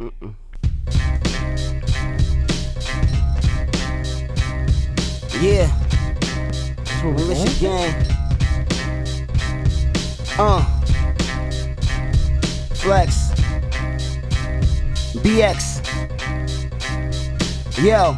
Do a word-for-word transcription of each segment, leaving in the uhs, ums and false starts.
Mm-mm. Yeah. Militia gang. Uh. Flex. B X. Yo.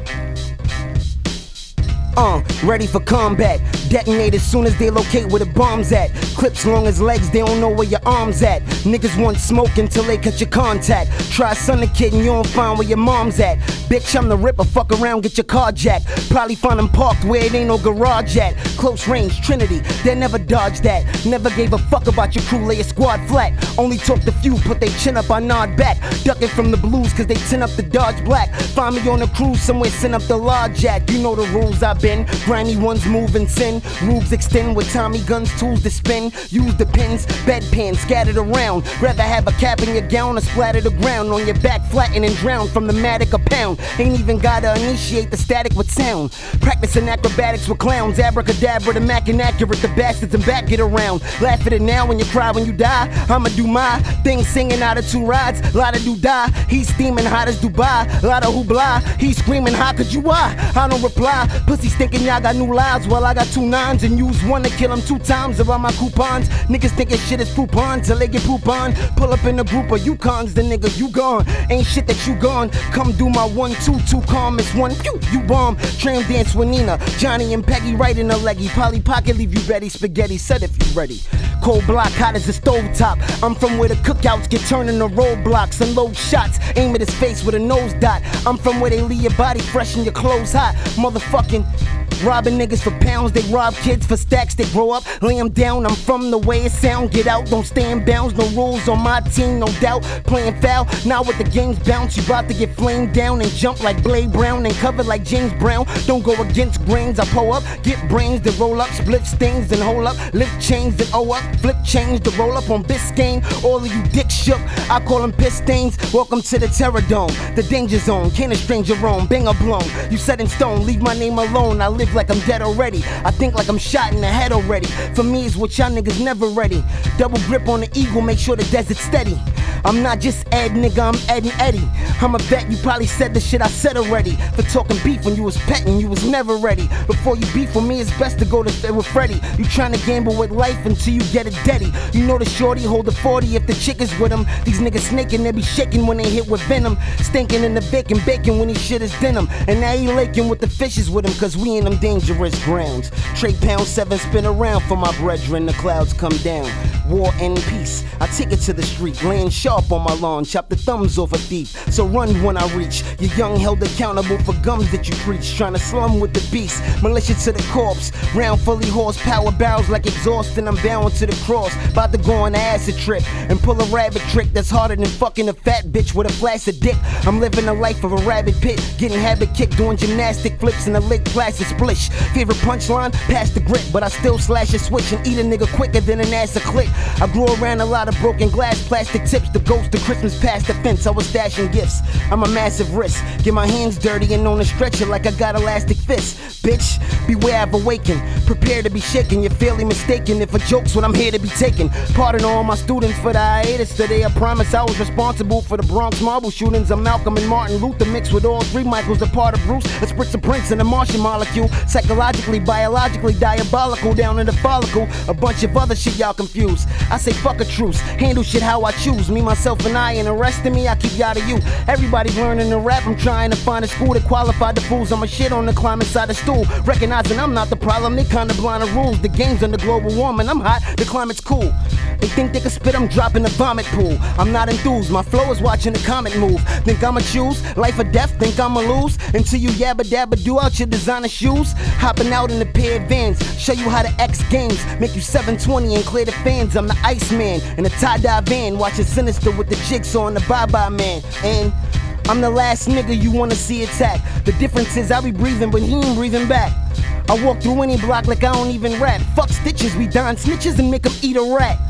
Uh, ready for combat. Detonate as soon as they locate where the bomb's at. Clips long as legs, they don't know where your arm's at. Niggas want smoke until they cut your contact. Try son the kid and you don't find where your mom's at. Bitch, I'm the ripper, fuck around, get your car jacked. Probably find them parked where it ain't no garage at. Close range, Trinity, they never dodged that. Never gave a fuck about your crew, lay a squad flat. Only talked a few, put they chin up, I nod back. Ducking from the blues, cause they tin up the Dodge Black. Find me on a cruise somewhere, send up the lodge at. You know the rules, I've been grimy ones move and sin. Rubes extend with Tommy guns, tools to spin. Use the pins, bedpans scattered around. Rather have a cap in your gown or splatter the ground on your back, flatten and drown from the matic a pound. Ain't even gotta initiate the static with sound. Practicing acrobatics with clowns, abracadabra, the Mac inaccurate, the bastards and back get around. Laugh at it now when you cry when you die. I'ma do my thing, singing out of two rides. Lotta do die, he's steaming hot as Dubai. Lotta hoopla, he's screaming, how could you why? I don't reply, pussies thinking y'all got new lives. Well, I got two nines and use one to kill them two times around my coupons. Niggas thinking shit is poop on till they get poop on. Pull up in a group of Yukons, the nigga you gone. Ain't shit that you gone. Come do my one, two, two calm, it's one, pew, you bomb. Tram dance with Nina, Johnny and Peggy right in the leggy. Polly Pocket leave you ready, spaghetti set if you ready. Cold block, hot as a stove top. I'm from where the cookouts get turned into roadblocks. Unload shots, aim at his face with a nose dot. I'm from where they leave your body fresh and your clothes hot. Motherfucking robbing niggas for pounds, they rob kids for stacks, they grow up, lay them down. I'm from the way it sound, get out, don't stay in bounds. No rules on my team, no doubt, playing foul. Now with the game's bounce, you about to get flamed down and jump like Blade Brown and covered like James Brown. Don't go against grains, I pull up, get brains to roll up, split stings and hold up, lift chains then oh up, flip change to roll up on Biscayne. All of you dick shook, I call them piss stains. Welcome to the Terror Dome, the danger zone, can't a stranger roam, bang or blown. You set in stone, leave my name alone, I live like I'm dead already. I think like I'm shot in the head already. For me it's what y'all niggas never ready. Double grip on the eagle, make sure the desert's steady. I'm not just Ed, nigga, I'm Ed and Eddie. I'm a vet, you probably said the shit I said already. For talking beef when you was petting, you was never ready. Before you beef with me, it's best to go to stay with Freddy. You tryna gamble with life until you get it deady. You know the shorty hold the forty if the chick is with him. These niggas snaking, they be shaking when they hit with venom. Stinking in the bacon, bacon when he shit is denim. And now he laking with the fishes with him, cause we in them dangerous grounds. Trade pound seven spin around for my brethren, the clouds come down. War and peace, I take it to the street, laying sharp on my lawn, chop the thumbs off a thief. So run when I reach, you young held accountable for gums that you preach. Trying to slum with the beast, militia to the corpse. Round fully horsepower barrels like exhaust, and I'm bound to the cross. About to go on an acid trip and pull a rabbit trick that's harder than fucking a fat bitch with a flaccid dick. I'm living the life of a rabbit pit, getting habit kicked, doing gymnastic flips in a lick plastic splish. Favorite punchline, pass the grit, but I still slash a switch and eat a nigga quicker than an ass a click. I grew around a lot of broken glass, plastic tips, the ghost of Christmas past the fence. I was stashing gifts, I'm a massive risk. Get my hands dirty and on a stretcher like I got elastic fists. Bitch, beware I've awakened, prepare to be shaken. You're fairly mistaken if a joke's what I'm here to be taken. Pardon all my students for the hiatus today. I promise I was responsible for the Bronx marble shootings of Malcolm and Martin Luther, mixed with all three Michaels, a part of Bruce, a spritz of Prince and a Martian molecule. Psychologically, biologically, diabolical, down in the follicle. A bunch of other shit y'all confused. I say fuck a truce, handle shit how I choose. Me, myself, and I, and the rest of me, I keep y'all to you. Everybody's learning to rap, I'm trying to find a school that qualified the fools. I'm a shit on the climb inside the stool, recognizing I'm not the problem, they kinda blind to rules. The game's under global warming, I'm hot, the climate's cool. They think they can spit, I'm dropping a vomit pool. I'm not enthused, my flow is watching the comet move. Think I'ma choose, life or death, think I'ma lose. Until you yabba dabba do out your designer shoes. Hopping out in a pair of vans, show you how to X games. Make you seven twenty and clear the fans. I'm the Iceman in a tie-dye van, watching Sinister with the jigsaw and the bye-bye man. And I'm the last nigga you wanna see attack. The difference is I be breathing, but he ain't breathing back. I walk through any block like I don't even rap. Fuck stitches, we don snitches and make them eat a rat.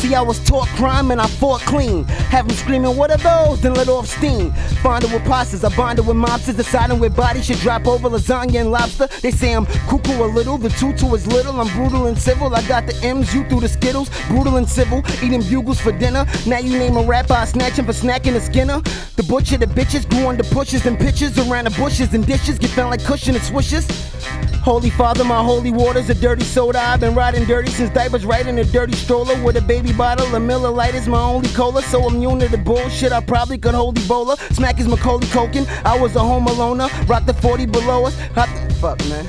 See, I was taught crime and I fought clean. Have them screaming, what are those? Then let off steam. Find it with pastas, I bond it with mobsters. Deciding where bodies should drop over lasagna and lobster. They say I'm cuckoo a little, the tutu is little. I'm brutal and civil, I got the M's, you through the Skittles. Brutal and civil, eating bugles for dinner. Now you name a rapper, I snatch him for snacking a Skinner. The butcher, the bitches, grew under pushes and pitches. Around the bushes and dishes, get found like cushion and swishes. Holy Father, my holy water's a dirty soda. I've been riding dirty since diapers, right in a dirty stroller with a baby bottle. A Miller Lite is my only cola, so immune to the bullshit. I probably could hold Ebola. Smack is Macaulay Culkin. I was a home aloner. Rock the forty below us. Hop the fuck, man.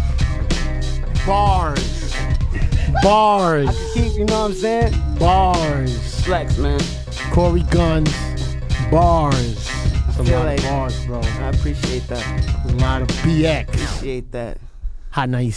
Bars. Bars. I can keep, you know what I'm saying? Bars. Flex, man. Corey Guns. Bars. That's a feel lot like- of bars, bro. I appreciate that. A lot of B X. Appreciate that. Hot ninety-six.